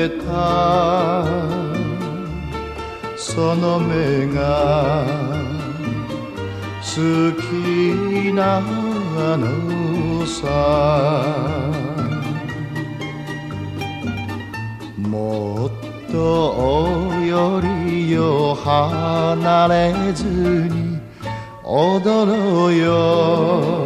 れたその目が好きなのさ。もっとよりよ離れずに踊ろうよ。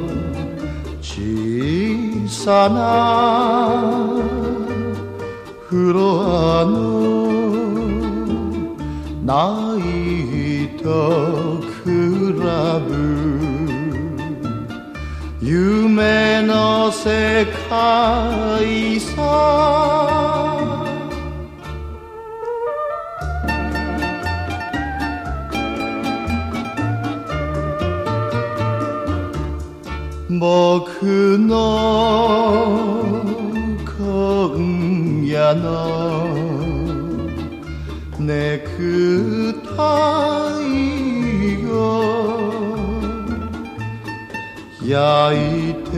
小さなフロアのナイトクラブ、夢の世界さ。僕の今夜のネクタイを焼いて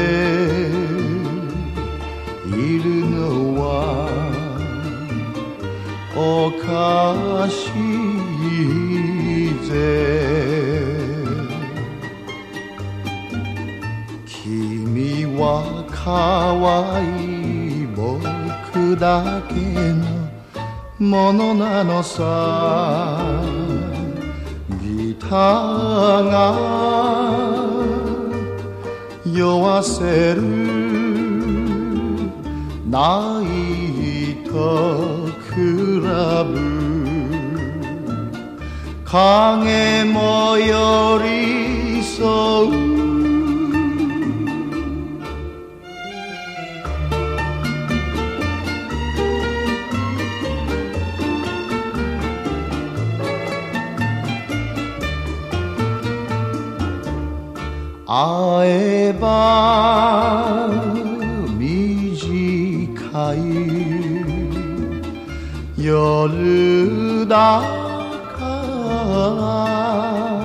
いるのはおかしいぜ。君は可愛い僕だけのものなのさ。ギターが酔わせるナイトクラブ、影も寄り添う。会えば短い夜だから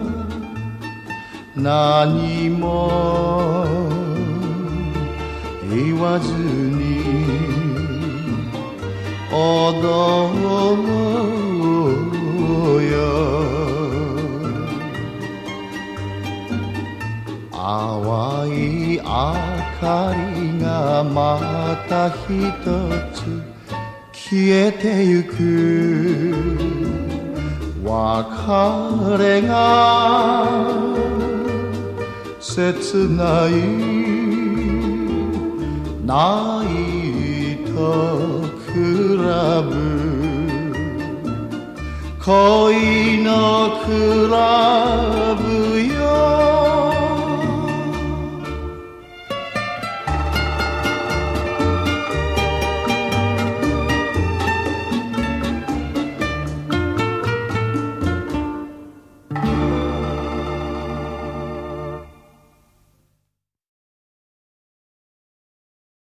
何も言わずに踊ろうよ。淡い明かりがまた一つ消えてゆく。別れが切ないナイトクラブ、恋のクラブ